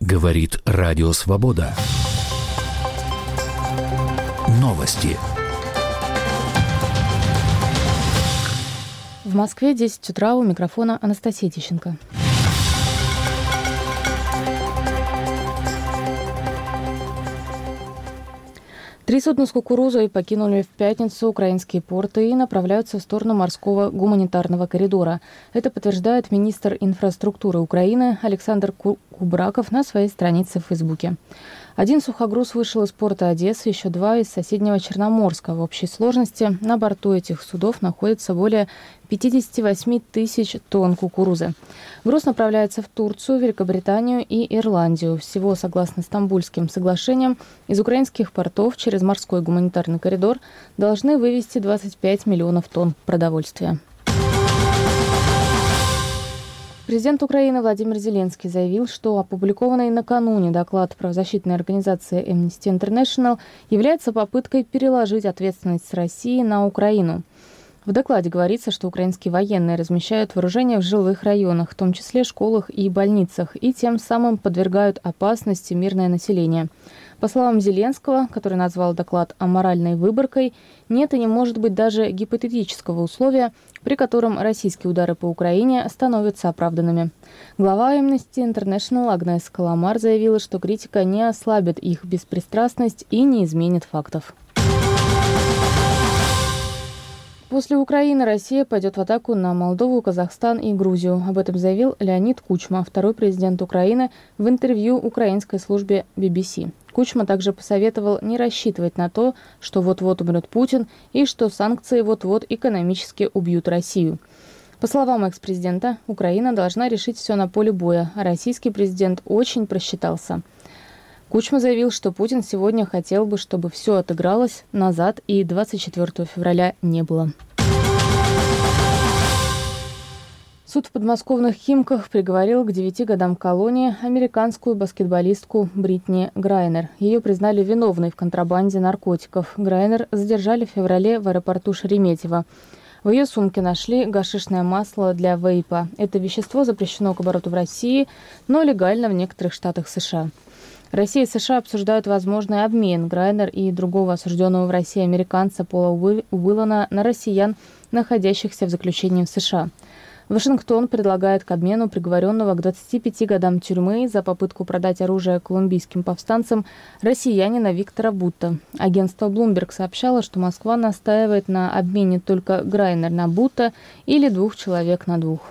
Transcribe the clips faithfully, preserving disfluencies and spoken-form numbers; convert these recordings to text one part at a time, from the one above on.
Говорит Радио Свобода. Новости. В Москве десять утра, у микрофона Анастасия Тищенко. Три судна с кукурузой покинули в пятницу украинские порты и направляются в сторону морского гуманитарного коридора. Это подтверждает министр инфраструктуры Украины Александр Кубраков на своей странице в Фейсбуке. Один сухогруз вышел из порта Одессы, еще два из соседнего Черноморска. В общей сложности на борту этих судов находится более пятьдесят восемь тысяч тонн кукурузы. Груз направляется в Турцию, Великобританию и Ирландию. Всего, согласно Стамбульским соглашениям, из украинских портов через морской гуманитарный коридор должны вывести двадцать пять миллионов тонн продовольствия. Президент Украины Владимир Зеленский заявил, что опубликованный накануне доклад правозащитной организации Amnesty International является попыткой переложить ответственность с России на Украину. В докладе говорится, что украинские военные размещают вооружение в жилых районах, в том числе школах и больницах, и тем самым подвергают опасности мирное население. По словам Зеленского, который назвал доклад аморальной выборкой, нет и не может быть даже гипотетического условия, при котором российские удары по Украине становятся оправданными. Глава Amnesty International Агнес Каламар заявила, что критика не ослабит их беспристрастность и не изменит фактов. После Украины Россия пойдет в атаку на Молдову, Казахстан и Грузию. Об этом заявил Леонид Кучма, второй президент Украины, в интервью украинской службе би би си. Кучма также посоветовал не рассчитывать на то, что вот-вот умрет Путин и что санкции вот-вот экономически убьют Россию. По словам экс-президента, Украина должна решить все на поле боя, а российский президент очень просчитался. Кучма заявил, что Путин сегодня хотел бы, чтобы все отыгралось назад и двадцать четвёртого февраля не было. Суд в подмосковных Химках приговорил к девяти годам колонии американскую баскетболистку Бритни Грайнер. Ее признали виновной в контрабанде наркотиков. Грайнер задержали в феврале в аэропорту Шереметьево. В ее сумке нашли гашишное масло для вейпа. Это вещество запрещено к обороту в России, но легально в некоторых штатах США. Россия и США обсуждают возможный обмен Грайнер и другого осужденного в России американца Пола Уиллана на россиян, находящихся в заключении в США. Вашингтон предлагает к обмену приговоренного к двадцати пяти годам тюрьмы за попытку продать оружие колумбийским повстанцам россиянина Виктора Бутта. Агентство Bloomberg сообщало, что Москва настаивает на обмене только Грайнер на Бутта или двух человек на двух.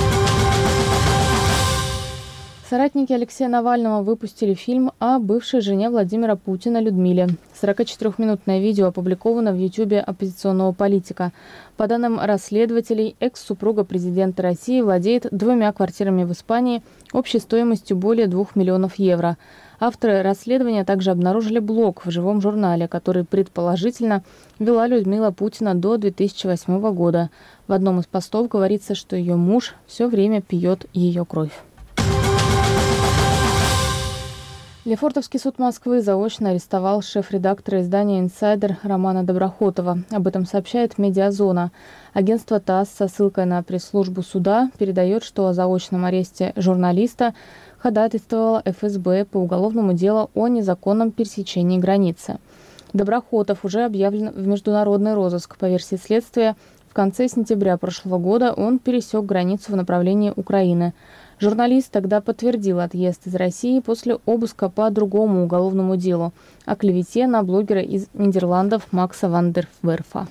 Соратники Алексея Навального выпустили фильм о бывшей жене Владимира Путина Людмиле. сорокачетырёхминутное видео опубликовано в Ютьюбе оппозиционного политика. По данным расследователей, экс-супруга президента России владеет двумя квартирами в Испании общей стоимостью более двух миллионов евро. Авторы расследования также обнаружили блог в живом журнале, который предположительно вела Людмила Путина до две тысячи восьмого года. В одном из постов говорится, что ее муж все время пьет ее кровь. Лефортовский суд Москвы заочно арестовал шеф-редактора издания «Инсайдер» Романа Доброхотова. Об этом сообщает «Медиазона». Агентство ТАСС со ссылкой на пресс-службу суда передает, что о заочном аресте журналиста ходатайствовала эф эс бэ по уголовному делу о незаконном пересечении границы. Доброхотов уже объявлен в международный розыск. По версии следствия, в конце сентября прошлого года он пересек границу в направлении Украины. Журналист тогда подтвердил отъезд из России после обыска по другому уголовному делу о клевете на блогера из Нидерландов Макса ван дер Верфа.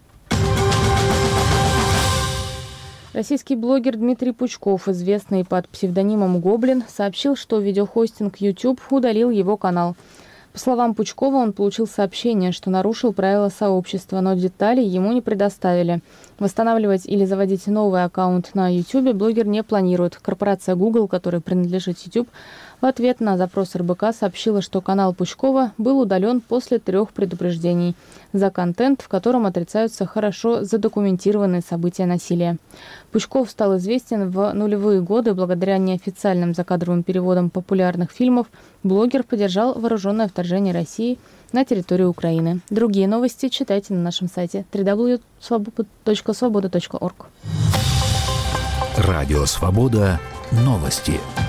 Российский блогер Дмитрий Пучков, известный под псевдонимом Гоблин, сообщил, что видеохостинг YouTube удалил его канал. По словам Пучкова, он получил сообщение, что нарушил правила сообщества, но деталей ему не предоставили. Восстанавливать или заводить новый аккаунт на YouTube блогер не планирует. Корпорация Google, которой принадлежит YouTube, в ответ на запрос эр бэ ка сообщила, что канал Пучкова был удален после трех предупреждений за контент, в котором отрицаются хорошо задокументированные события насилия. Пучков стал известен в нулевые годы благодаря неофициальным закадровым переводам популярных фильмов. Блогер поддержал вооруженное вторжение России на территорию Украины. Другие новости читайте на нашем сайте дабл ю дабл ю дабл ю точка свобода точка орг. Радио Свобода. Новости.